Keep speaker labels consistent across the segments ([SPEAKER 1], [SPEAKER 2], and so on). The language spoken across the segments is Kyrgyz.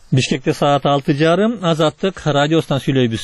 [SPEAKER 1] Бишкекте саат 6:30 Азаттык радиосунан сүйлөйбүз.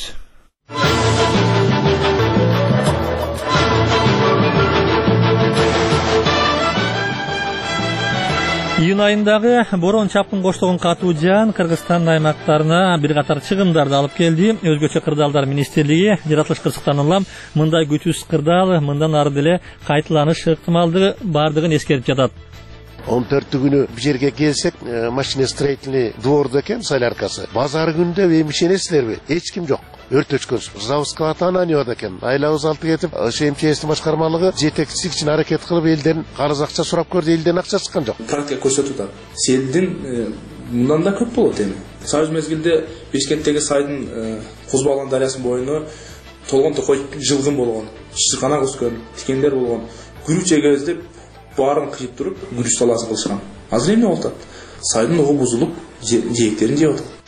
[SPEAKER 1] Июнь айындагы борон чапкын коштогон катуу жаан Кыргызстан аймактарына бир катар чыгымдарды алып келди. Өзгөчө кырдаалдар министрлиги жаратылыш кырсыктан улам мындай күчсүз кырдаал мындан ары деле кайталаныш ыктымалдыгы бардыгын эскерип жатат.
[SPEAKER 2] 14 bir жерге келсек, машиностроительный дворда экен соляркасы. Базар күндө эмишенесилерби? Эч ким жок. Өрт өчкөнсү. Заводского атаананияда экен. Айлабыз алты кетип, ШМЧСтин башкармалыгы жетекчилик үчүн аракет кылып элден карыз акча сурап көрдү, элден акча чыккан жок.
[SPEAKER 3] Практика көрсөтүп атат. Селдин мындан да көп болот эми. Союз мезгилде Бишкектеги сайдын Кузбалан дарыясынын боюна толгон токой жылгын болгон, чырканак өскөн, тикендер болгон. Күрүч эгездеп барын кыйып туруп, күрүч саласын кылышкан. Азыр эмне болуп атат? Сайдын угу бузулуп, жээктерин жеп атат.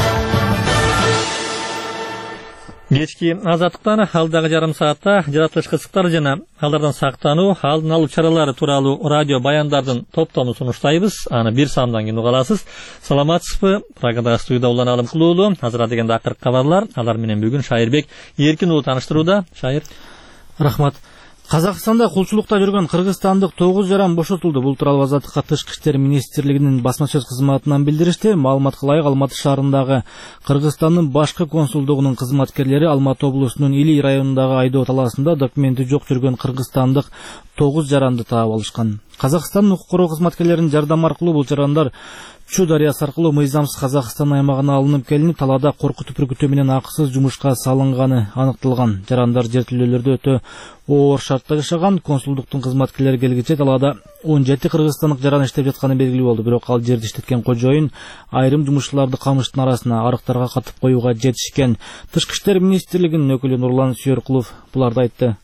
[SPEAKER 1] Кечки Азаттыктан алдагы жарым саатта жаратылыш кырсыктары жана алардан сактануу, алдын алуу чаралары тууралуу радио баяндардын топтомун сунуштайбыз. Аны бир самдан кийин угаласыз. Саламатсызбы? Программада студияда Улан Алымкулуулу. Азыр дегенде акыркы кабарлар. Алар менен бүгүн Шайырбек Эркин уулу тааныштырууда. Шайыр.
[SPEAKER 4] Рахмат. Казакстанда кулчулукта жүргөн кыргызстандык 9 жаран бошотулду. Бул тууралуу Азаттыкка Тышкы иштер министрлигинин басма сөз кызматынан билдиришти. Маалыматка ылайык Алматы шаарындагы Кыргызстандын башкы консулдугунун кызматкерлери Алматы облусунун Илий районундагы Айдоо талаасында документи жок жүргөн кыргызстандык 9 жаранды таап алышкан. Казакстандын укук коргоо кызматкерлеринин жардамы аркылуу бул жарандар Чу дарыясы аркылуу мыйзамсыз Казакстан аймагына алынып келинип, талаада коркутуп үркүтүү менен акысыз жумушка салынганы аныкталган. Жарандар жертөлөлөрдө өтө оор шартта жашаган. Консулдуктун кызматкерлери келгиче талаада 17 кыргызстандык жаран иштеп жатканы белгилүү болду. Бирок ал жерди иштеткен кожоюн айрым жумушчуларды камыштын арасына арыктарга катып коюуга жетишкен. Тышкы иштер министрлигинин өкүлү Нурлан Сүйөркулов буларды айтты.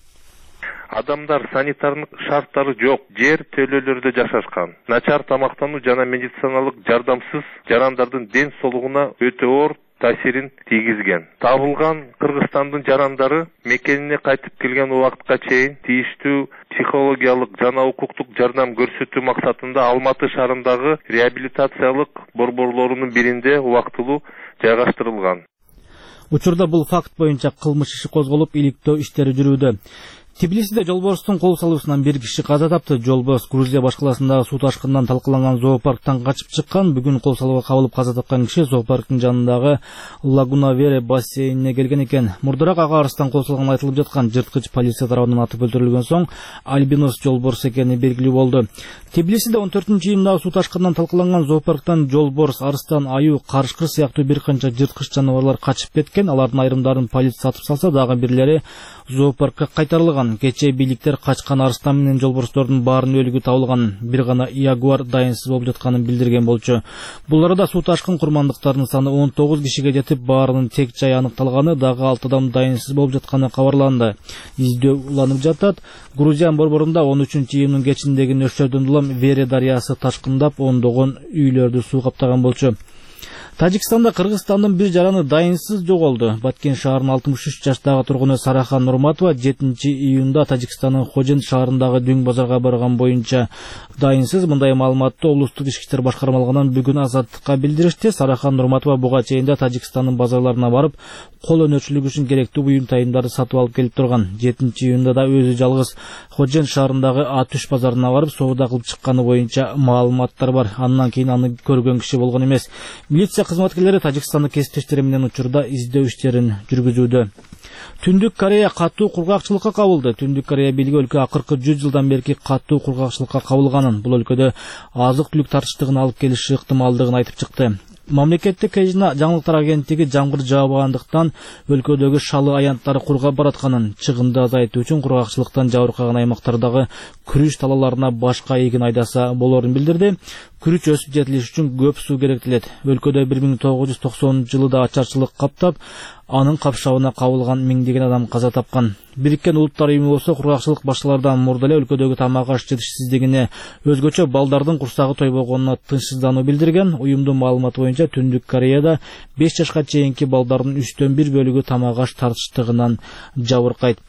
[SPEAKER 5] Адамдар санитарлык шарттары жок, жер төлөлөрдө жашашкан. Начар тамактануу жана медициналык жардамсыз жарандардын ден соолугуна өтө оор таасирин тийгизген. Табылган Кыргызстандын жарандары мекенине кайтып келген убакытка чейин тийиштүү психологиялык жана укуктук жардам көрсөтүү максатында Алматы шаарындагы реабилитациялык борборлорунун биринде убактылуу жайгаштырылган.
[SPEAKER 4] Учурда бул факт боюнча кылмыш иши козголуп, иликтөө иштери жүрүүдө. Тбилисиде жолборстун кол салуусунан бир киши каза тапты. Жолборс Грузия башкаласындагы суу ташкынынан талкаланган зоопарктан качып чыккан. Бүгүн кол салууга кабылып каза тапкан киши зоопарктын жанындагы Лагуна Вере бассейнине келген экен. Мурдараак ага арыстан кол салганы айтылып жаткан. Жырткыч полиция тарабынан атып өлтүрүлгөн соң альбинос жолборс экени белгилүү болду. Тбилисиде 14-июндагы суу ташкынынан талкаланган зоопарктан жолборс, арыстан, аюу, карышкыр сыяктуу бир канча жырткыч жаныбарлар качып кеткен. Алардын айрымдарын полиция сатып салса, дагы бирлери зоопаркка кайтарылган. Кечээ бийликтер качкан арыстан менен жолборстордун баарынын өлүгү табылган. Бир гана ягуар дайынсыз болуп жатканын билдирген болчу. Бул арада суу ташкын курмандыктарынын саны 19 кишиге жетип, баарынын тек жай аныкталганы, дагы 6 адам дайынсыз болуп жатканы кабарланды. Издөө уланып жатат. Грузия борборунда 13-июндун кечиндеги нөштердөн улам Вере дарыясы ташкындап, ондогон үйлөрдү суу каптаган болчу. Тажикстанда Кыргызстандын бир жараны дайынсыз жоголду. Баткен шаарынын 63 жаштагы тургуну Сарахан Нурматова 7-июнда Тажикстандын Хожен шаарындагы Дүң базарга барган боюнча дайынсыз. Мындай маалыматты облустук ички иштер башкармалыгынан бүгүн Азаттыкка билдиришти. Сарахан Нурматова буга чейин да Тажикстандын базарларына барып, кол өнөрчүлүк үчүн керектүү буюм тайымдарды сатып алып келип турган. 7-июнда да өзү жалгыз Хожен шаарындагы А-Түш базарына барып, соода кылып чыкканы боюнча маалыматтар бар. Андан кийин аны көргөн киши болгон эмес. Милиция кызматкерлери Тажикстандык кесиптештери менен учурда издөө иштерин жүргүзүүдө. Түндүк Корея катуу кургакчылыкка кабылды. Түндүк Корея бийлиги өлкө акыркы 100 жылдан берки катуу кургакчылыкка кабылганын, бул өлкөдө азык-түлүк тартыштыгын алып келиши ыктымалдыгын айтып чыкты. Мамлекеттик жаңылыктар агенттиги жамгыр жаабагандыктан өлкөдөгү шалы аянттары кургап баратканын, чыгымды азайтуу үчүн кургакчылыктан жабыркаган аймактардагы күрүч талаларына башка эгин айдаса болорун билдирди. Күрүч өсүп жетилиш үчүн көп суу керектелет. Өлкөдө 1990-жылда ачарчылык каптап, анын капшабына кабылган миңдеген адам каза тапкан. Бириккен Улуттар уюму болсо кургакчылык башчылардан мурда эле өлкөдөгү тамак аш жетишсиздигине, өзгөчө балдардын курсагы тойбогонуна тынчсыздануу билдирген. Уюмдун маалыматы боюнча Түндүк Кореяда 5 жашка чейинки балдардын 3/1 бөлүгү тамак аш тартыштыгынан жабыркайт.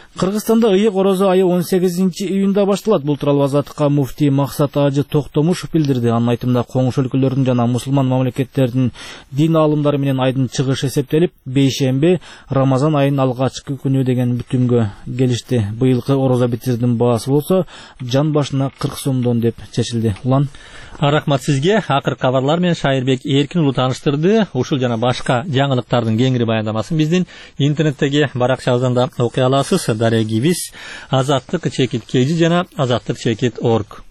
[SPEAKER 4] Кыргызстанда ыйык орозо айы 18-июнда башталат. Бул тууралуу Азаттыкка муфтий Максат Ажы Токтомушев билдирди. Анын айтымында коңш өлкөлөрдүн жана мусулман мамлекеттердин дин аалымдары менен айдын чыгышы эсептелип, бейшемби Рамазан айынын алгачкы күнү деген бүтүмгө келишти. Быйылкы орозо битирдин баасы болсо жан башына 40 сомдон деп чечилди. Улан
[SPEAKER 1] Рахмат сизге. Акыр кабарлар менен Шайырбек Эркин уулу тааныштырды. Ушул жана башка жаңылыктардын кеңири баяндамасын биздин интернеттеги баракчабыздан да окуй аласыз. Дарья Гивис, Азаттык чекит KG жана Азаттык чекит org.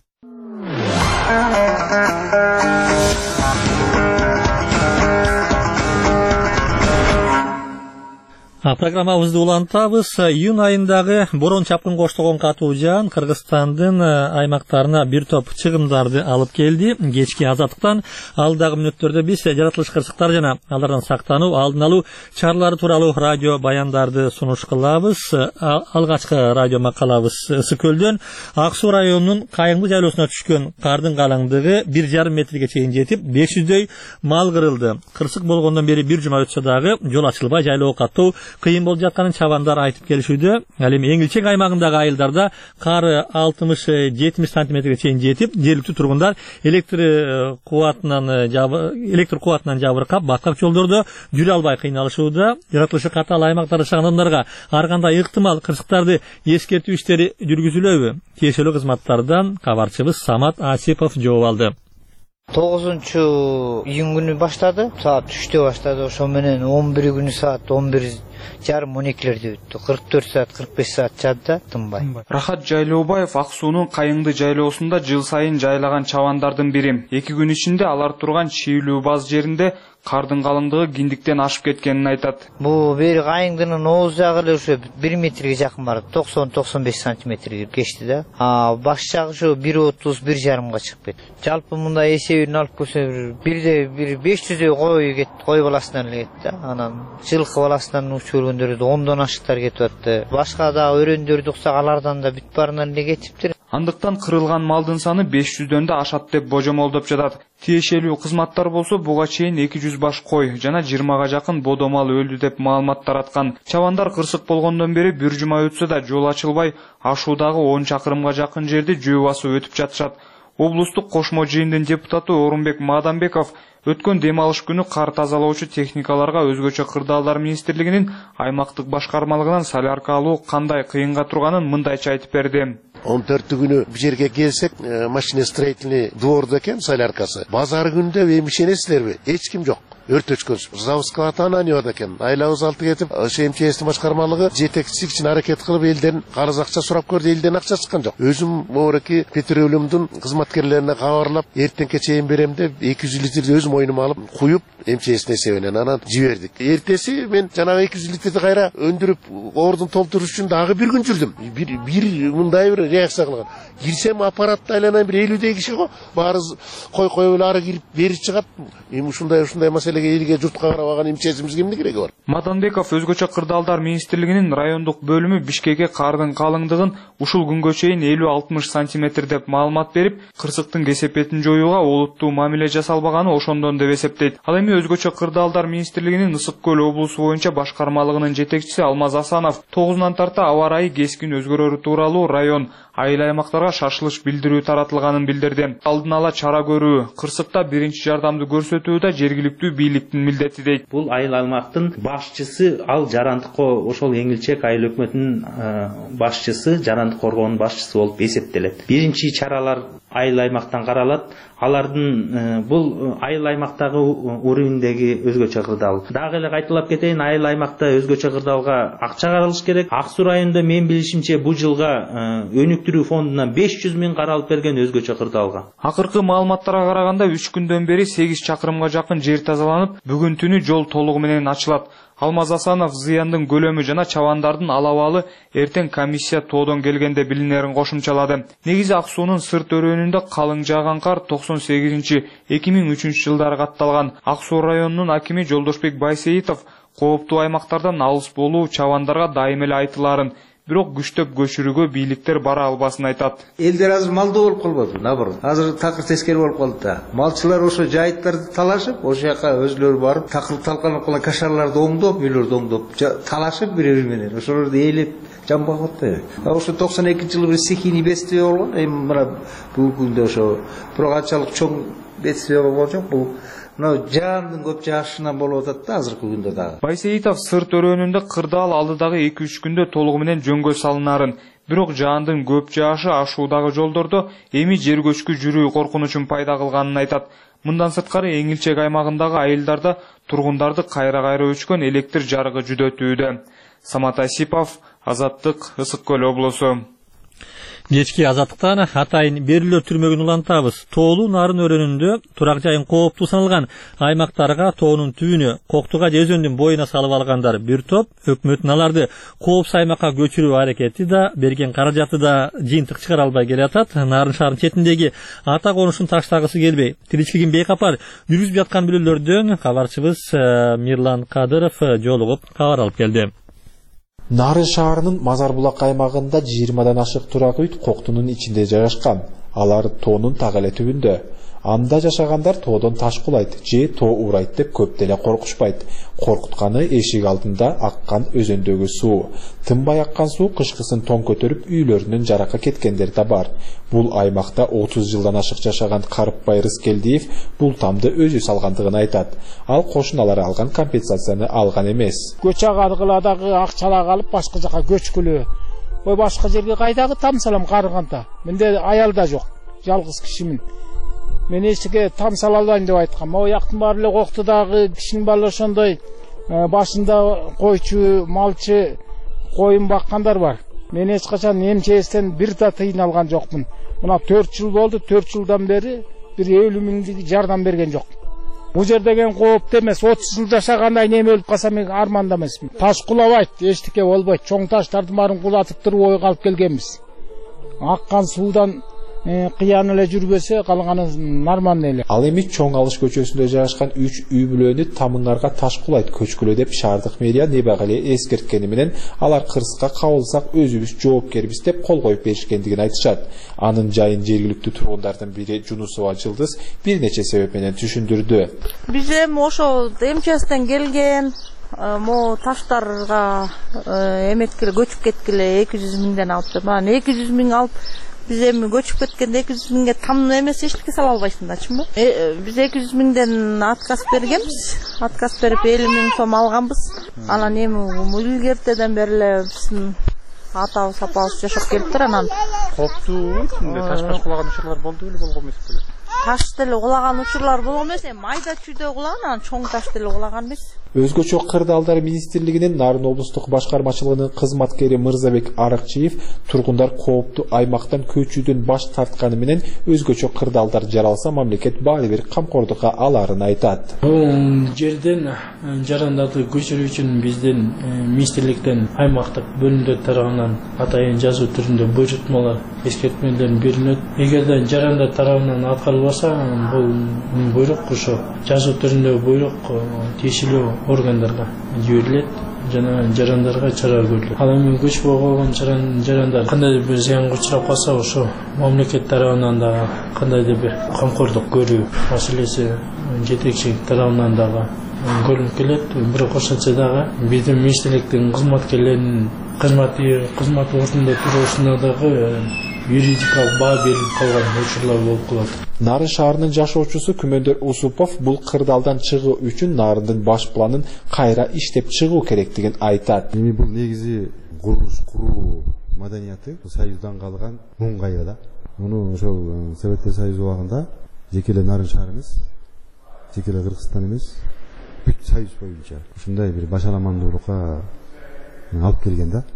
[SPEAKER 1] Программабызды улантабыз. Июнь айындагы борон чапкын коштогон катуу жаан Кыргызстандын аймактарына бир топ чыгымдарды алып келди. Кечки Азаттыктан алдагы мүнөттөрдө биз жаратылыш кырсыктар жана алардан сактануу, алдын алуу чаралары тууралуу радио баяндарды сунуш кылабыз. Алгачкы радио макалабыз Ысык көлдөн Ак Суу районунун Кайыңды жайлоосуна түшкөн кардын калыңдыгы 1,5 метрге чейин жетип, 500дөй мал кырылды. Кырсык болгондон бери бир жума өтсө дагы жол ачылбай жайлоо каттоо кыйын болуп жатканын чабандар айтып келишүүдө. Ал эми эң илчең аймагындагы айылдарда кары 60-70 сантиметрге чейин жетип, жергиликтүү тургундар электр кубатынан жабыркап, баткак жолдордо жүрө албай кыйналышууда. Жаратылышы катаал аймактарда жашаган адамдарга ар кандай ыктымал кырсыктарды эскертүү иштери жүргүзүлөбү? Тиешелүү кызматтардан кабарчыбыз Самат Асипов жооп алды.
[SPEAKER 6] 9-июнь күнү баштады, саат 3-тө баштады. Ошо менен 11 күнү саат 11:30-12-лерде бүттү. 44 саат, 45 саат жадда тынбай.
[SPEAKER 7] Рахат Жайлообаев Ак Суунун Кайыңды жайлоосунда жыл сайын жайлаган чабандардын бири. 2 күн ичинде алар турган чийлүү баз жеринде кардын калыңдыгы киндиктен ашып кеткенин айтат.
[SPEAKER 6] Бул бери Кайыңдын оозу жагы эле ошо 1 метрге жакын бар, 90-95 сантиметрге кечти да. Баш жагы ошо 1,30-1,5га чыгып кетти. Жалпы мында эсебин алып көрсө бир 500 кой баласынан эле кетти. Анан жылкы баласынан учургөндөрдү 10дон ашыктар кетип атты. Башка да өрөндөрдү уксак алардан да бүт барынан эле кетиптир.
[SPEAKER 7] Андыктан кырылган малдын саны 500дөн да ашат деп божомолдоп жатат. Тиешелүү кызматтар болсо буга чейин 200 баш кой жана 20га жакын бодо мал өлдү деп маалымат тараткан. Чабандар кырсык болгондон бери бир жума өтсө да жол ачылбай, ашуудагы 10 чакырымга жакын жерди жөө басып өтүп жатышат. Облустук кошмо жыйындын депутаты Орунбек Маданбеков өткөн дем алыш күнү кар тазалоочу техникаларга өзгөчө кырдаалдар министрлигинин аймактык башкармалыгынан солярка алуу кандай кыйынга турганын мындайча айтып берди.
[SPEAKER 2] 14-күнү бир жерге келсек, машиностроительный дворда экен соляркасы. Базар күндө эмишенесилерби? Эч ким жок. Өрт өчкөн. Заводската ананияда экен. Айлабыз алты кетип, ШМЧС башкармалыгы жетекчилик үчүн аракет кылып элден карыз акча сурап көрдү, элден акча чыккан жок. Өзүм моореки петролиумдун кызматкерлерине кабарлап, эртеңке чейин берем деп 200 литрди өзүм мойнума алып, куюп МЧС эсебинен анан жибердик. Эртеси мен жанагы 200 литрди кайра өндүрүп, ордун толтуруш үчүн дагы бир күн жүрдүм. Бир мындай бир реакция кылган. Кирсем аппаратты айланайын бир 50 киши го. Баары кой эле ары кирип бери чыгат. Эми ушундай маселеге элге журтка карабаган МЧСибизге эмне кереги бар?
[SPEAKER 7] Маданбеков өзгөчө кырдаалдар министрлигинин райондук бөлүмү Бишкекке кардын калыңдыгын ушул күнгө чейин 50-60 сантиметр деп маалымат берип, кырсыктын кесепетин жоюуга олуттуу мамиле жасалбаганы ошондон деп эсептейт. Ал эми өзгөчө кырдаалдар министрлигинин Ысык көл облусу боюнча башкармалыгынын жетекчиси Алмаз Асанов 9-нан тарта аба ырайы кескин өзгөрөрү тууралуу район айыл аймактарга шашылыш билдирүү таратылганын билдирди. Алдын ала чара көрүү, кырсыкта биринчи жардамды көрсөтүү да жергиликтүү бийликтин милдети дейт.
[SPEAKER 8] Бул айыл аймактын башчысы, ал жарандыкка ошол Эңилчек айыл өкмөтүнүн башчысы, жарандык коргоонун башчысы болуп эсептелет. Биринчи чаралар айыл аймактан каралат. Алардын бул айыл аймактагы уровендеги өзгөчө кырдаал. Дагы эле кайталап кетейин, айыл аймакта өзгөчө кырдаалга акча каралыш керек. Ак Суу районунда мен билишимче бул жылга өнүктүрүү фондунан 500 миң каралып берген өзгөчө кырдаалга.
[SPEAKER 7] Акыркы маалыматтарга караганда 3 күндөн бери 8 чакырымга жакын жер тазаланып, бүгүн түнү жол толугу менен ачылат. Алмаз Асанов зыяндын көлөмү жана чабандардын алабалы эртең комиссия тоодон келгенде билинерин кошумчалады. Негизи Ак Суунун сырт өрөөнүндө калың жааган кар 98-2003 жылдары катталган. Ак Суу районунун акими Жолдошбек Байсейитов кооптуу аймактардан алыс болуу чабандарга дайым эле айтыларын, бирок күчтөп көчүрүүгө бийликтер бара албасын айтат.
[SPEAKER 9] Элдер азыр малдуу болуп калбады, наоборот. Азыр такыр тескери болуп калды да. Малчылар ошо жайыттарды талашып, ошо жака өзлөрү барып, такыр талканып калган кашарларды оңдоп, үйлөрдү оңдоп, талашып бири-бири менен ошолорду ээлеп жамбак атты. Ошо 92-жылы бир стихийный бедствие болгон. Эми мына бүгүнкү күндө ошо бирок анчалык чоң бедствие болгон жок. Бул жаандын көп жаашынан болуп атат да азыркы күндө дагы.
[SPEAKER 7] Байсейитов сыр төрөнүндө кырдаал алдыдагы 2-3 күндө толугу менен жөнгө салынарын, бирок жаандын көп жаашы ашуудагы жолдордо эми жер көчкү жүрүү коркунучун пайда кылганын айтат. Мындан сырткары Эңилчек аймагындагы айылдарда тургундарды кайра-кайра өчкөн электр жарыгы жүдөтүүдө. Самат Асипов, Азаттык, Ысык Көл облусу.
[SPEAKER 1] Кечки азаттыктан атайын берүүлөр түрмөгүн улантабыз. Тоолуу нарын өрөөнүндө турак жайын кооптуу саналган аймактарга тоонун түбүнө, Коктуга же өзөндүн боюна салып алгандар бир топ өкмөттүн аларды коопсуз аймакка көчүрүү аракети да, берген каражаты да жыйынтык чыгара албай келатат. Нарын шаарынын четиндеги ата конушун таштагысы келбей, тиричилигин бейкапар жүргүзүп жаткан бүлөлөрдөн кабарчыбыз Мирлан Кадыров жолугуп кабар алып келди.
[SPEAKER 10] Нарын шаарынын Мазарбулак аймагында 20дан ашык турак үй Коктунун ичинде жайгашкан. Алар тоонун так эле түбүндө. Анда жашагандар тоодон таш кулайт же тоо урайт деп көп деле коркушпайт. Коркутканы эшик алдында аккан өзөндөгү суу. Тынбай аккан суу кышкысын тоң көтөрүп үйлөрүнөн жаракка кеткендер да бар. Бул аймакта 30 жылдан ашык жашаган Карыпбай Рыскелдиев бул тамды өзү салгандыгын айтат. Ал кошуналары алган компенсацияны алган эмес.
[SPEAKER 11] Көч агадыгыладагы акчалак алып башка жака көчкүлө. Ой башка жерге кайдагы там салам карыганда. Менде аял да жок. Жалгыз кишимин. Мен эчке там сала албайм деп айткам. О яктын баары эле Коктудагы кишинин баары ошондой башында койчу, малчы, коюн баккандар бар. Мен эч качан эмчестен бир да тыйын алган жокмун. Мына 4 жыл болду, 4 жылдан бери бир 50 миңдик жардам берген жок. Бул жер деген кооптуу эмес. 30 жыл жашагандай неме өлүп калсам мен арманда эмесмин. Таш кулабайт, эчтеке болбойт. Чоң таштарды баарын кулатып туруп ойго алып келгенбиз. Аккан суудан кыян эле жүрбөсө калганы нормально эле.
[SPEAKER 10] Ал эми Чоң Алыш көчөсүндө жайгашкан 3 үй бүлөнү тамыңарга таш кулайт көчкүлө деп шаардык мэрия небагали эскерткени менен алар кырсыкка кабылсак өзүбүз жоопкербиз деп кол коюп беришкендигин айтышат. Анын жайын жергиликтүү тургундардын бири Жунусова Жылдыз бир нече себеп менен түшүндүрдү.
[SPEAKER 12] Биз эми ошо МЧСтен келген мо таштарга эметкиле көчүп кеткиле 200 миңден алып. Мана 200 миң алып biz эми көчүп кеткенде 200 миңге там эмес эчтеке сала албайсың ачымбы? Биз 200 миңден отказ бергенбиз. Отказ берип 50 миң сом алганбыз. Анан эми илгертеден бери эле биздин атабыз апабыз жашап келиптир анан.
[SPEAKER 13] Коптуу таш кулаган учурлар болду беле болгон эмес беле?
[SPEAKER 12] Таш деле кулаган учурлар болгон эмес, майда чүйдө кулаган, анан чоң таш деле кулаган эмес.
[SPEAKER 10] Өзгөчө кырдаалдар министрлигинин Нарын облустук башкармачылыгынын кызматкери Мырзабек Аракчиев тургундар кооптуу аймактан көчүүдөн баш тартканы менен өзгөчө кырдаалдар жаралса мамлекет баары бир камкордукка аларын айтат.
[SPEAKER 14] Бул жерден жарандарды көчүрүү үчүн биздин министрликтен аймактык бөлүмдөр тарабынан атайын жазуу түрүндө буйрутмалар, эскертмелер берилет. Эгерде жарандар тарабынан аткарылбаса, бул буйрук ошо жазуу түрүндө буйрук тиешелүү органдарга жиберилет жана жарандарга чара көрүлөт. Ал эми көчпөй калган жарандар кандайдыр бир зыянга учурап калса, ошо мамлекет тарабынан да кандайдыр бир камкордук көрүү маселеси жетекчилик тарабынан дагы көрүнүп келет. Бирок ошончо дагы биздин министрликтин кызматкерлеринин кызмат ордунда туруусуна дагы юридикалык баа берилип калган учурлар болуп калат.
[SPEAKER 10] Нарын шаарынын жашоочусу Күмөндөр Усупов бул кырдаалдан чыгуу үчүн Нарындын баш планын кайра иштеп чыгуу керектигин айтат.
[SPEAKER 15] Эми бул негизи курулуш куруу маданияты союздан калган муң кайы да. Муну ошол Советтер Союзу убагында жеке эле Нарын шаар эмес, жеке эле Кыргызстан эмес, бүт союз боюнча ушундай бир башаламандуулукка алып келген да.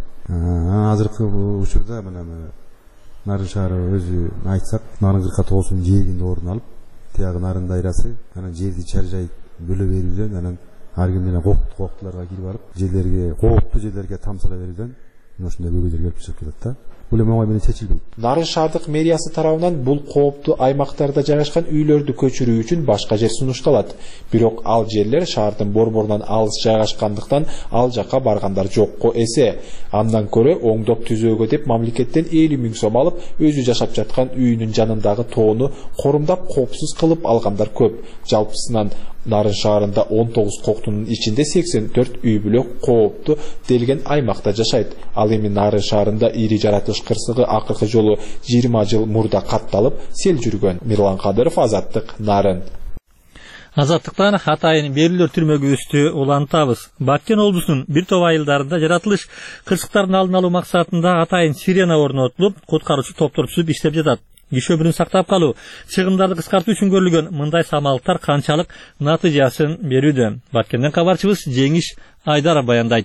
[SPEAKER 15] Азыркы учурда мына Нарын шаары өзү айтсак, Нарын 49 жээгинде орун алып, тиягы Нарын дайрасы, анан жерди чаржай бөлө берүүдөн, анан ар ким менен кооптууларга кирип барып, жерлерге кооптуу жерлерге там сала берүүдөн ошондой көйгөйлөр келип чыгып келет да. бул эми оңой менен чечилбейт.
[SPEAKER 10] Нарын шаардык мэриясы тарабынан бул кооптуу аймактарда жайгашкан үйлөрдү көчүрүү үчүн башка жер сунушталат. Бирок ал жерлер шаардын борборунан алыс жайгашкандыктан ал жакка баргандар жокко эсе. Андан көрө оңдоп түзөөгө деп мамлекеттен 50 000 сом алып, өзү жашап жаткан үйүнүн жанындагы тоону корумдап коопсуз кылып алгандар көп. Жалпысынан Нарын шаарында 19 коктунун ичинде 84 үй бүлөк кооптуу делген аймакта жашайт. Ал эми Нарын шаарында ири жаратылыш кырсыгы акыркы жолу 20 жыл мурда катталып, сел жүргөн. Мирлан Кадыров, Азаттык, Нарын.
[SPEAKER 1] Азаттыктан атайын берүүлөр түрмөгө өстү улантабыз. Баткен облусунун бир топ айылдарында жаратылыш кырсыктардын алдын алуу максатында атайын сирена орнотулуп, куткаруучу топтор түзүп иштеп жатат. Киши өмүрүн сактап калуу, чыгымдарды кыскартуу үчүн көрүлгөн мындай самалыктар канчалык натыйжасын берүүдө? Баткенден кабарчыбыз Жеңиш Айдаров баяндайт.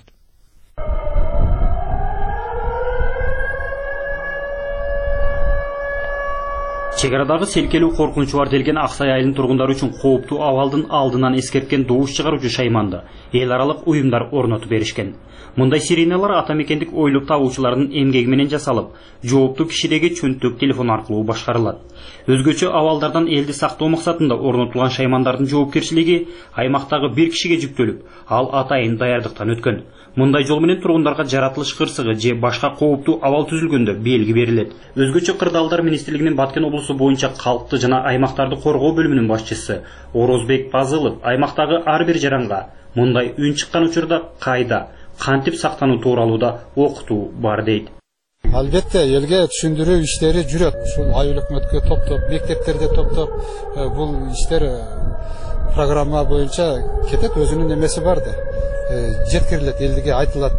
[SPEAKER 16] Чек арадагы селкелүү коркунучу бар делген Аксай айылынын тургундары үчүн кооптуу абалдын алдынан эскерткен добуш чыгаруучу шайманды эл аралык уюмдар орнотуп беришкен. Мындай сиреналар ата мекендик ойлуп табуучулардын эмгеги менен жасалып, жооптуу кишидеги чөнтөк телефон аркылуу башкарылат. Өзгөчө абалдардан элди сактоо максатында орнотулган шаймандардын жоопкерчилиги аймактагы бир кишиге жүктөлүп, ал атайын даярдыктан өткөн. Мындай жол менен тургундарга жаратылыш кырсыгы же башка кооптуу абал түзүлгөндө белги берилет. Өзгөчө кырдаалдар министрлигинин Баткен облусу боюнча калкты жана аймактарды коргоо бөлүмүнүн башчысы Орозбек Базылов аймактагы ар бир жаранга мындай үн чыккан учурда кайда, кантип сактануу тууралуу да окутуу бар дейт.
[SPEAKER 17] Албетте элге түшүндүрүү иштери жүрөт. Ушул айыл өкмөткө топтоп, мектептерде топтоп бул иштер программа боюнча кетет, өзүнүн эмеси бар да. Жеткирилет, элге айтылат.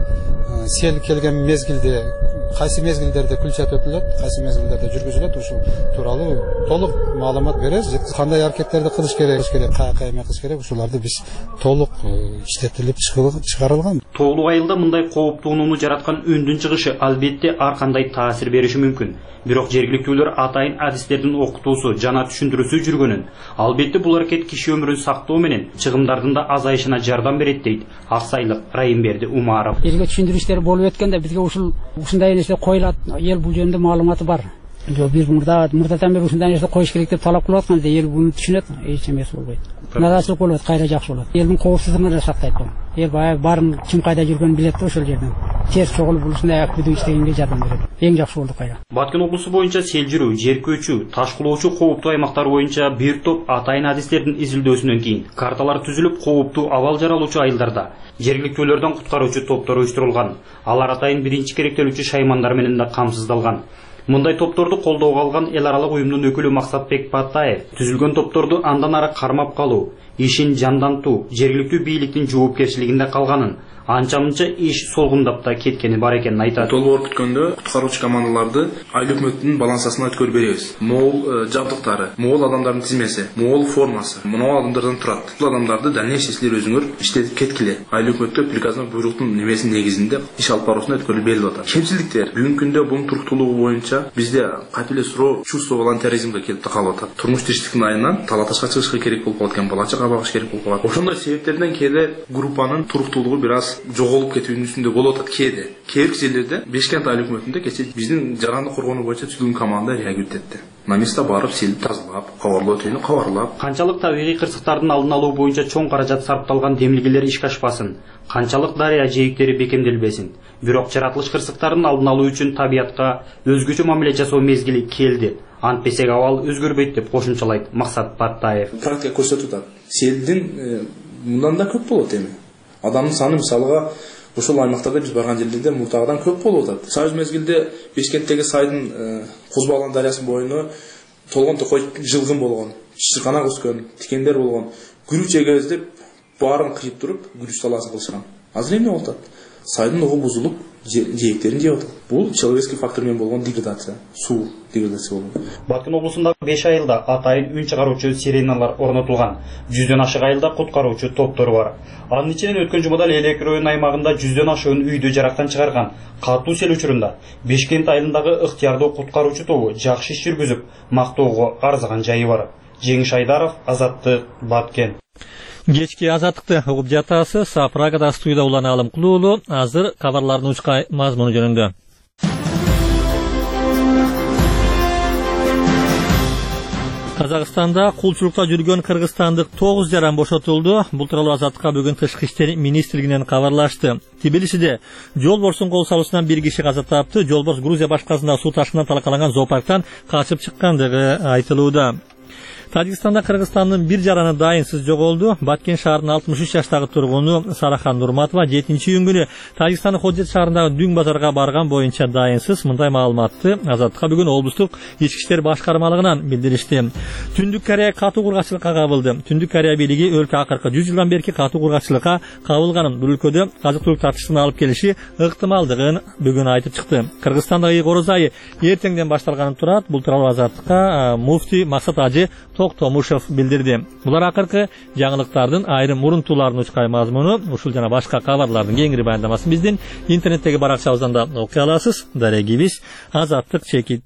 [SPEAKER 17] Сел келген мезгилде, кайсы мезгилдерде күлчат өтүлөт, кайсы мезгилдерде жүргүзүлөт, ушул тууралуу толук маалымат беребиз. Кандай аракеттерди кылыш керек, каяка эме кылыш керек, ушуларды биз толук иштетилип чыгарылган.
[SPEAKER 16] Тоолуу айылда мындай кооптууну жараткан үндүн чыгышы албетте ар кандай таасир бериши мүмкүн. Бирок жергиликтүүлөр атайын адистердин окутуусу жана түшүндүрүүсү жүргөнүн, албетте бул аракет киши өмүрүн сактоо менен чыгымдардын да азайышына жардам берет дейт Аксайлык Райымберди Умаров.
[SPEAKER 18] Элге түшүндүрүү иштери болуп өткөндө бизге ушундай нерсе коюлат, эл бул жөнүндө маалыматы бар. Бир мурдадан бери ушундай нерсе коюш керек деп талап кылып атканда эл буну түшүнөт, эч эмеси болбойт. Назарчылык болот, кайра жакшы болот. Элдин коопсуздугун да сактайт бул. Эл баягы баарын ким кайда жүргөнүн билет да ошол жерден. Терс чогулуп ушундай активдүү иштегенге жардам берет. Эң жакшы болду кайра.
[SPEAKER 16] Баткен облусу боюнча сел жүрүү, жер көчүү, таш кулоочу кооптуу аймактар боюнча бир топ атайын адистердин изилдөөсүнөн кийин карталар түзүлүп, кооптуу абал жаралуучу айылдарда жергиликтүүлөрдөн куткаруучу топтор уюштурулган. Алар атайын биринчи керектелүүчү шаймандар менен да камсыздалган. Мындай топторду колдоого алган эл аралык уюмдун өкүлү Максатбек Паттаев түзүлгөн топторду андан ары кармап калуу, ишин жандантуу, жергиликтүү бийликтин жоопкерчилигинде калганын, анча-мынча иш солгундап да кеткени бар экенин айтат.
[SPEAKER 3] Толук күткөндө куткаруучу командаларды айыл өкмөттүнүн балансасына өткөрүп беребиз. Могул жабдыктары, могул адамдардын тизмеси, могул формасы, мынау адамдардан турат. Бул адамдарды дальнейший силер өзүңөр иштетип кеткиле. Айыл өкмөттө приказный буйруктун немесинин негизинде иш алып баруусуна өткөрүлүп берилип атат. Кемчиликтер бүгүнкү күндө бунун туруктуулугу боюнча бизде кайта эле суроо чувство волонтеризмге келип такалып атат. Турмуш тиричтиктин айынан Талаташка чыгышка керек болуп калат экен, бала чага багыш керек болуп калат. Ошондой себептерден кээде группанын туруктуулугу бир аз жоголуп кетүүнүн үстүндө болуп атат кээде. Кээбир жерлерде Бешкент айыл өкмөтүндө кечээ биздин жаранды коргонуу боюнча түзүлгөн команда реагирует этти. На место барып селди тазалап, кабарлоо өтөйүнү кабарлап.
[SPEAKER 16] Канчалык табигый кырсыктардын алдын алуу боюнча чоң каражат сарпталган демилгелер ишке ашпасын, канчалык дарыя жээктери бекемделбесин. Бирок жаратылыш кырсыктардын алдын алуу үчүн табиятка өзгөчө мамиле жасоо мезгили келди. Антпесек абал өзгөрбөйт деп кошумчалайт Максат Паттаев.
[SPEAKER 3] Практика көрсөтүп атат. Селдин мындан да көп болот эми. Адамдын саны мисалга ошол аймактарда биз барган жерлерде мурдагыдан көп болуп атат. Союз мезгилде Бешкенттеги сайдын Кузбалан дарыясынын боюну толгон токой жылгын болгон, чырканак өскөн, тикендер болгон. Күрүч эгебиз деп баарын кыйып туруп, күрүч талаасын кылышкан. Азыр эмне болуп атат? Сайдын угу бузулуп, жээктерин жеп атат. Бул человеческий фактор менен болгон деградация, суу деградация болгон.
[SPEAKER 16] Баткен облусундагы 5 айылда атайын үн чыгаруучу сиреналар орнотулган. 100дөн ашык айылда куткаруучу топтор бар. Анын ичинен өткөн жумада Элек район аймагында 100дөн ашыгын үйдү жарактан чыгарган катуу сел учурунда Бешкент айылындагы ыктыярдуу куткаруучу тобу жакшы иш жүргүзүп, мактоого арзыган жайы бар. Жеңиш Айдаров, Азаттык, Баткен.
[SPEAKER 1] Кечки азаттыкты угуп жатасыз. Прагада студияда улан алым кылуулу. Азыр кабарлардын учка мазмуну жөнүндө. Казакстанда кулчулукта жүргөн кыргызстандык 9 жаран бошотулду. Бул тууралуу Азаттыкка бүгүн Тышкы иштер министрлигинен кабарлашты. Тбилисиде жолборстун кол салуусунан бир киши каза тапты. Жолборс Грузия башкарасындагы суу ташкынынан талкаланган зоопарктан качып чыккандыгы айтылууда. Тажикстанда Кыргызстандын бир жараны дайынсыз жоголду. Баткен шаарынын 63 жаштагы тургуну Сарахан Нурматова 7-июнь күнү Тажикстандын Ходжет шаарындагы Дүң базарга барган боюнча дайынсыз. Мындай маалыматты Азаттыкка бүгүн облустук ички иштер башкармалыгынан билдиришти. Түндүк Корея катуу кургакчылыкка кабылды. Түндүк Корея бийлиги өлкө акыркы 100 жылдан берки катуу кургакчылыкка кабылганын, бул өлкөдө азык-түлүк тартыштын алып келиши ыктымалдыгын бүгүн айтып чыкты. Кыргызстандагы Ыйгор айы эртеңден башталганын турат. Бул тууралуу Азаттыкка муфти Максат Ажы Токтомушев билдирди. Булар акыркы жаңылыктардын айрым мурунтууларын учкай мазмуну. Ушул жана башка кабарлардын кеңири баяндамасын биздин интернеттеги баракчабыздан да окуй аласыз. Дарегибиз Азаттык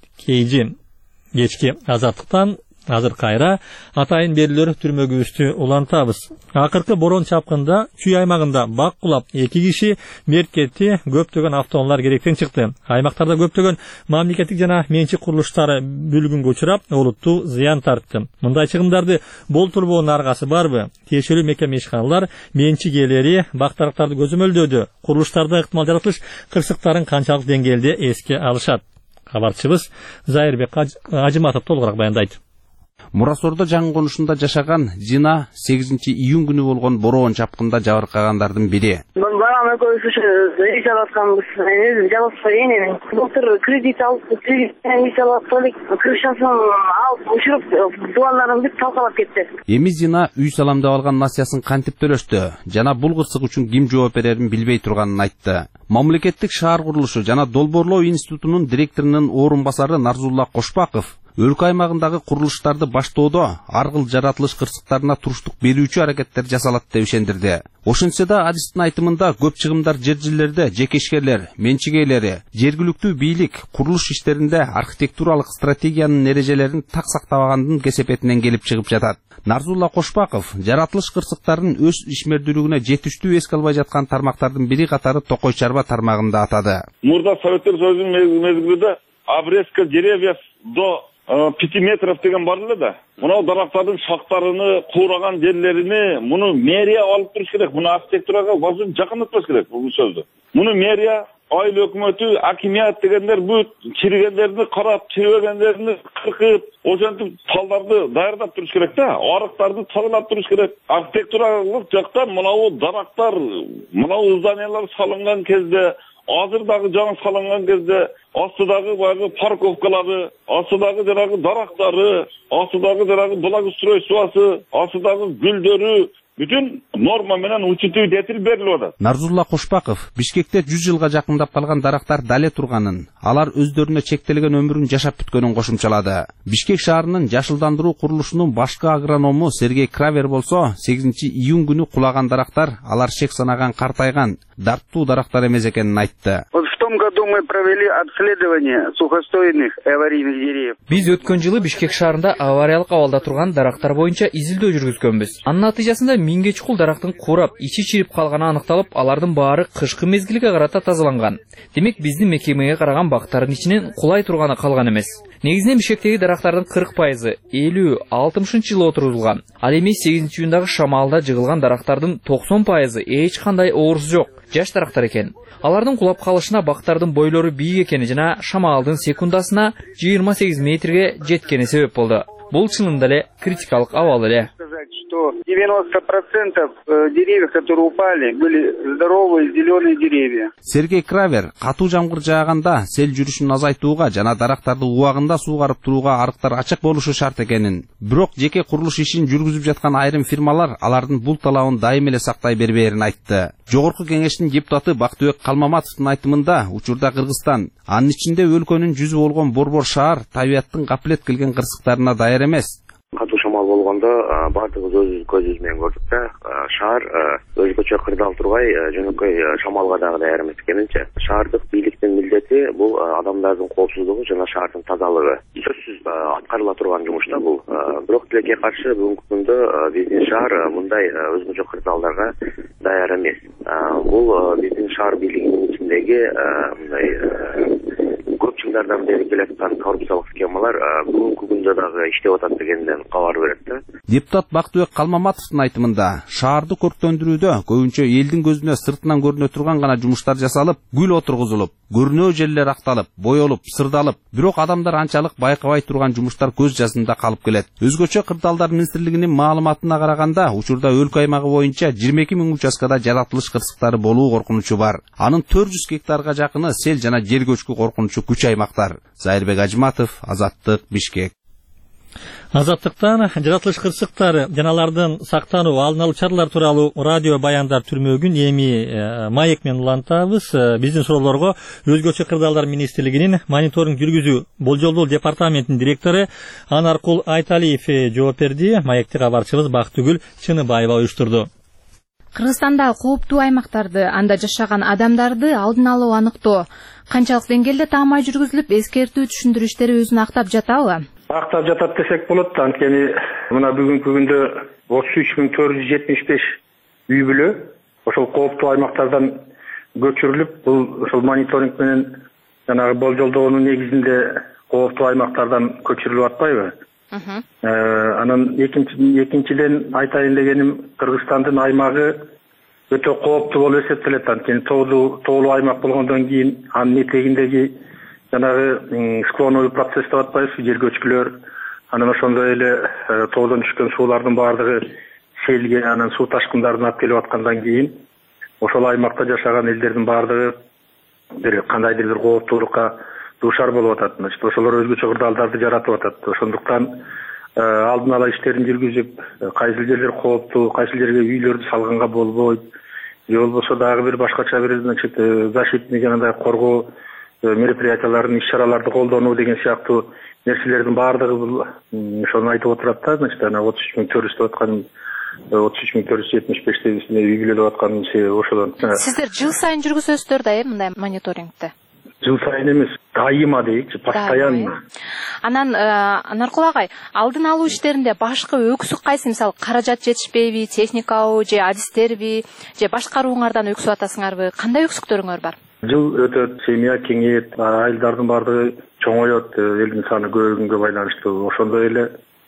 [SPEAKER 1] чекит кечки Азаттыктан азыр кайра атайын берилер түрмөгүбүздү улантабыз. Акыркы борон чапкында Чүй аймагында бак кулап 2 киши мерт кетти. Көптөгөн автоунаалар керектен чыкты. Аймактарда көптөгөн мамлекеттик жана менчик курулуштары бүлгүнгө учурап, олуттуу зыян тартты. Мындай чыгымдарды болтурбоонун аргасы барбы? Тиешелүү мекеме ишканалар менчик ээлери бактарактарды көзөмөлдөөдө. Курулуштарда ыктымал жаратылыш кырсыктарын канчалык деңгээлде эске алышат? Кабарчыбыз Зайырбек Ажыматов толугураак баяндайт.
[SPEAKER 19] Мурасордо жаңы конушунда жашаган Зина 8-июнь күнү болгон бороон чапкында жабыркагандардын бири.
[SPEAKER 20] Барам экөөбүз иш алатканбыз. Жалгыз энем. Былтыр кредит алып, иш алып, крышасын алып, учуруп, дубалдарын бүт талкалап кетти.
[SPEAKER 19] Эми Зина үй саламдап алган насыясын кантип төлөштү жана бул кырсык үчүн ким жооп берерин билбей турганын айтты. Мамлекеттик шаар курулушу жана долбоорлоо институтунун директорунун орун басары Нарзулла Кошпаков өлкө аймагындагы курулуштарды баштоодо ар кыл жаратылыш кырсыктарына туруштук берүүчү аракеттер жасалат деп ишендирди. Ошентсе да адистин айтымында көп чыгымдар жер-жерлерде жеке ишкерлер, менчик ээлери, жергиликтүү бийлик курулуш иштеринде архитектуралык стратегиянын эрежелерин так сактабагандын кесепетинен келип чыгып жатат. Нарзулла Кошпаков жаратылыш кырсыктарын өз ишмердүүлүгүнө жетиштүү эске албай жаткан тармактардын бири катары Токой чарба тармагында атады.
[SPEAKER 21] Мурда Советтер Союзунун мезгилинде обрезка деревьев до 5 метров деген бар эле да. Мына дарактардын шактарыны, куураган жерлерини муну мэрия алып туруш керек. Муну архитектурага возможно жакындатпаш керек бул сөздү. Муну мэрия, айыл өкмөтү, акимият дегендер бүт чиригендерди карап, чирибегендерди кыркып, ошентип талдарды даярдап туруш керек да. Арыктарды тазалап туруш керек. Архитектуралык жактан мынау дарактар, мынау зданиялар салынган кезде, азырдагы жаңы салынган кезде астыдагы баягы парковкалары, астыдагы жанагы дарактары, астыдагы жанагы благоустройствосу, астыдагы гүлдөрү бүтүн норма менен учетүп этилип берилип атат.
[SPEAKER 19] Нарзулла Кошпаков Бишкекте 100 жылга жакындап калган дарактар дале турганын, алар өздөрүнө чектелген өмүрүн жашап бүткөнүн кошумчалады. Бишкек шаарынын жашылдандыруу курулушунун башкы агроному Сергей Кравер болсо, 8-июнь күнү кулаган дарактар алар шек санаган картайган, дарттуу дарактар эмес экенин айтты.
[SPEAKER 22] В том году мы провели обследование сухостойных и аварийных деревьев.
[SPEAKER 23] Биз өткөн жылы Бишкек шаарында авариялык абалда турган дарактар боюнча изилдөө жүргүзгөнбүз. Анын натыйжасында 1000 чукул дарактын курап, ичи чирип калганы аныкталып, алардын баары кышкы мезгилге карата тазаланган. Демек биздин мекемеге караган бактардын ичинен кулай турганы калган эмес. Негизинен Бишкектеги дарактардын 40% 50-60 жылы отурулган. Ал эми 8-июндагы шамалда жыгылган дарактардын 90% эч кандай оорусу жок. Жаш дарактар экен. Алардын кулап калышына бактардын бойлору бийик экени жана шамалдын секундасына 28 метрге жеткени себеп болду. Бул чынында эле критикалык абал эле.
[SPEAKER 22] Что 90% деревьев, которые упали, были здоровые зеленые деревья.
[SPEAKER 19] Сергей Кравер катуу жамгыр жааганда сел жүрүшүн азайтууга жана дарактарды убагында суугарып турууга арыктар ачык болушу шарт экенин, бирок жеке курулуш ишин жүргүзүп жаткан айрым фирмалар алардын бул талабын дайым эле сактай бербээрин айтты. Жогорку кеңештин депутаты Бактыбек Калмаматовдун айтымында учурда Кыргызстан, анын ичинде өлкөнүн жүзү болгон Борбор шаар табиаттын капилет кылган кырсыктарына даяр эмес.
[SPEAKER 24] Катуу шамал болгондо баардыгыбыз өз көзүбүз менен көрдүк да, шаар өзгөчө кырдаал турбай жөнөкөй шамалга дагы даяр эмес экенинчи. Шаардык бийликтин милдети бул адамдардын коопсуздугу жана шаардын тазалыгы. Сөзсүз аткарыла турган жумуш да бул. Бирок тилекке каршы бүгүнкү күндө биздин шаар мындай өзгөчө кырдаалдарга даяр эмес. Бул биздин шаар бийлигинин ичиндеги мындай көп жылдардан бeri келаткан коррупциялык схемалар бүгүнкү күндө дагы иштеп атат дегенден кабар берет да.
[SPEAKER 19] Депутат Бактыбек Калмаматовдун айтымында, шаарды көрктөндүрүүдө көбүнчө элдин көзүнө сыртынан көрүнө турган гана жумуштар жасалып, гүл отургузулуп, көрүнөө жерлер акталып, боелуп, сырдалып, бирок адамдар анчалык байкабай турган жумуштар көз жазында калып келет. Өзгөчө Кырдаалдар министрлигинин маалыматына караганда, учурда өлкө аймагы боюнча 22 000 участкада жаратылыш кырсыктары болуу коркунучу бар. Анын 400 гектарга жакыны сел жана жер көчкү коркунучу күч аймактар. Зайырбек Ажматов, Азаттык, Бишкек.
[SPEAKER 1] Азаттыктан жаратылыш кырсыктары жана алардын сактануу алдын алуу чаралары тууралуу радио баяндар түрмөгүн эми маек менен улантабыз. Биздин суроолорго Өзгөчө Кырдаалдар министрлигинин мониторинг жүргүзүү болжолдоо департаментинин директору Анаркул Айталиев жооп берди. Маекти кабарчыбыз Бактыгүл Чыныбаева уюштурду.
[SPEAKER 2] Кыргызстанда кооптуу аймактарды, анда жашаган адамдарды алдын алуу аныктоо канчалык деңгээлде таамай жүргүзүлүп, эскертүү түшүндүрүү иштери өзүн актап жатабы?
[SPEAKER 4] Актап жатат десек болот. Анткени мына бүгүнкү күндө 33.475 үй бүлө ошол кооптуу аймактардан көчүрүлүп, бул ошол мониторинг менен жанагы болжолдоонун негизинде кооптуу аймактардан көчүрүлүп атпайбы? Анан экинчиден айтайын дегеним, Кыргызстандын аймагы өтө кооптуу болуп эсептелет. Анткени тоолуу аймак болгондон кийин анын этегиндеги жанагы склоновый процесс деп атпайбызбы, жер көчкүлөр, анан ошондой эле тоодон түшкөн суулардын баардыгы селге, анан суу ташкындарын алып келип аткандан кийин ошол аймакта жашаган элдердин баардыгы бир кандайдыр бир кооптуулукка дуушар болуп атат. Значит, ошолор өзгөчө кырдаалдарды жаратып атат. Ошондуктан алдын ала иштерин жүргүзүп, кайсы жерлер кооптуу, кайсы жерге үйлөрдү салганга болбойт, же болбосо дагы бир башкача бир защитный жанагындай коргоо мероприятияларын, иш-чараларды колдонуу деген сыяктуу нерселердин баардыгы бул ошону айтып отурат да. Значит, ана 33.400 деп аткан 33.475 дегисине үй бүлө деп аткан ошодон.
[SPEAKER 2] Сиздер жыл сайын жүргүзөсүздөр да мындай мониторингти?
[SPEAKER 4] Жыл сайын эмес, дайыма дейикчи, постоянно.
[SPEAKER 2] Анан Наркул агай, алдын алуу иштеринде башкы өксүк кайсы? Мисалы, каражат жетишпейби, техникабы, же адистерби, же башкарууңардан өксүп атасыңарбы? Кандай өксүктөрүңөр бар?
[SPEAKER 4] Жыл өтөт, семья кеңейет, айылдардын баардыгы чоңойот, элдин саны көбөйгөнгө байланыштуу. Ошондой эле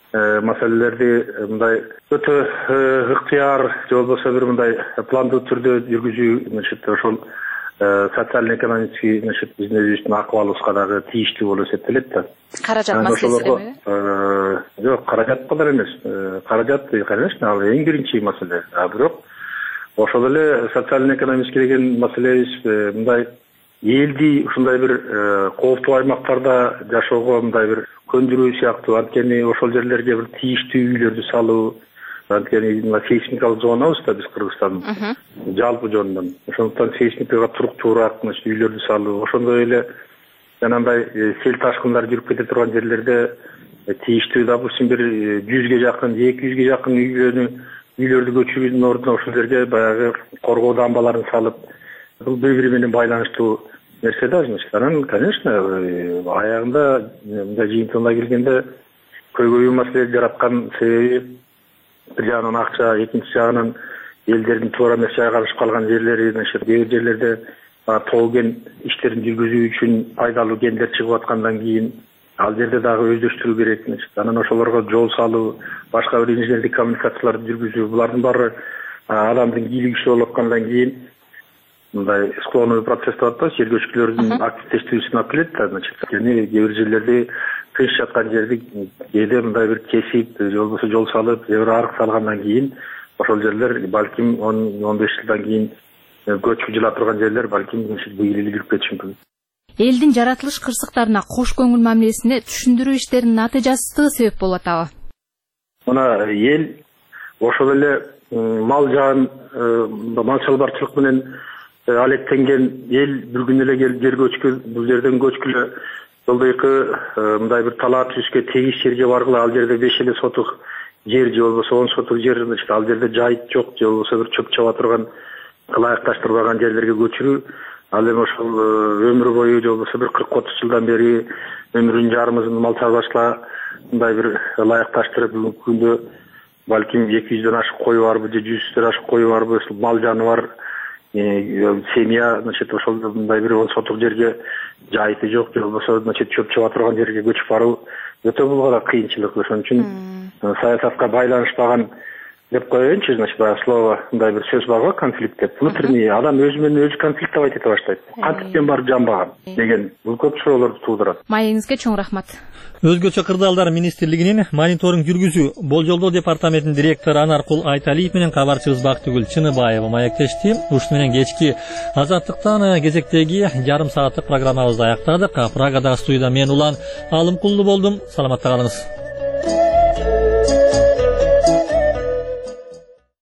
[SPEAKER 4] маселелерди мындай өтө ыктыяр, же болбосо бир мындай пландуу түрдө жүргүзүү, ошол социально-экономический, биздин өзүбүздүн акыбалыбызга дагы тийиштүү болуп эсептелет да.
[SPEAKER 2] Каражат маселеси?
[SPEAKER 4] Жок, каражат кадар эмес. Каражат, конечно, ал эң биринчи маселе. Бирок ошол эле социально-экономический деген маселебиз мындай элди ушундай бир кооптуу аймактарда жашоого мындай бир көндүрүү сыяктуу, анткени ошол жерлерге бир тийиштүү үйлөрдү салуу, анткени сейсмикалык зонабыз да биз Кыргызстандын жалпы жөнүнөн. Ошондуктан сейсмикага туруктуураак үйлөрдү салуу, ошондой эле жанагындай сел ташкындар жүрүп кете турган жерлерде тийиштүү, допустим, бир 100ге жакын, 200ге жакын үйлөрдү көчүрүүнүн ордуна ошол жерге баягы коргоо дамбаларын салып, бул бири менен байланыштуу нерсе да. Анан, конечно, аягында мындай жыйынтыгына келгенде көйгөйүү маселе жараткан себеби бир жагынан акча, экинчи жагынан элдердин туура эмес жайгашып калган жерлери, кээ бир жерлерде тоо-кен иштерин жүргүзүү үчүн пайдалуу кендер чыгып аткандан кийин ал жерде дагы өздөштүрүү керек. Анан ошолорго жол салуу, башка бир инженердик коммуникацияларды жүргүзүү, булардын баары адамдын бийлиги күчтүү болуп аткандан кийин мындай склоновый процесс деп атпайбы, жер көчкүлөрдүн активдештүүсүнө алып келет да. Кээ бир жерлерде тынч жаткан жерди кээде мындай бир кесип, же болбосо жол салып, же бир арык салгандан кийин ошол жерлер балким 10-15 жылдан кийин көчүп жыла турган жерлер балким быйыл жүрүп кетиши мүмкүн.
[SPEAKER 2] Элдин жаратылыш кырсыктарына кош көңүл мамилесине түшүндүрүү иштеринин натыйжасыздыгы себеп болуп атабы?
[SPEAKER 4] Мына эл ошол эле мал жаан, мал чалбарчылык менен алектенген эл бир күн эле келип жер көчкү, бул жерден көчкүлө жолдойкы мындай бир талаа түзүшкө тегиш жерге баргыла, ал жерде 5 сотук жер, же болбосо 10 сотук жер, ал жерде жайыт жок, же болбосо бир чөп чаба турган, ылайыкташтырбаган жерлерге көчүрүү, ал эми ошол өмүр бою, же болбосо бир 40-30 жылдан бери өмүрүнүн жарымын мал чарбашла мындай бир ылайыкташтырып, бүгүнкү күндө балким 200дөн ашык кою барбы, же 100дөн ашык кою барбы, мал жаны бар семья, значит, ошол мындай бир сотук жерге жайыты жок, же болбосо, значит, чөп чаба турган жерге көчүп баруу өтө бул да кыйынчылык. Ошон үчүн саясатка байланышпаган деп коеюнчу, значит, баягы слово мындай бир сөз бар го, конфликт деп. Внутренний адам өзү менен өзү конфликт деп айта баштайт. Кантиптен барып жанбаган деген бул көп суроолорду туудурат.
[SPEAKER 2] Маегиңизге чоң рахмат.
[SPEAKER 1] Өзгөчө кырдаалдар министрлигинин мониторинг жүргүзүү болжолдоо департаментинин директору Анаркул Айталиев менен кабарчыбыз Бактыгүл Чыныбаева маектешти. Ушуну менен кечки Азаттыктан кезектеги жарым сааттык программабызды аяктадык. Прагадагы студияда мен Улан Алымкулду болдум. Саламатта калыңыз.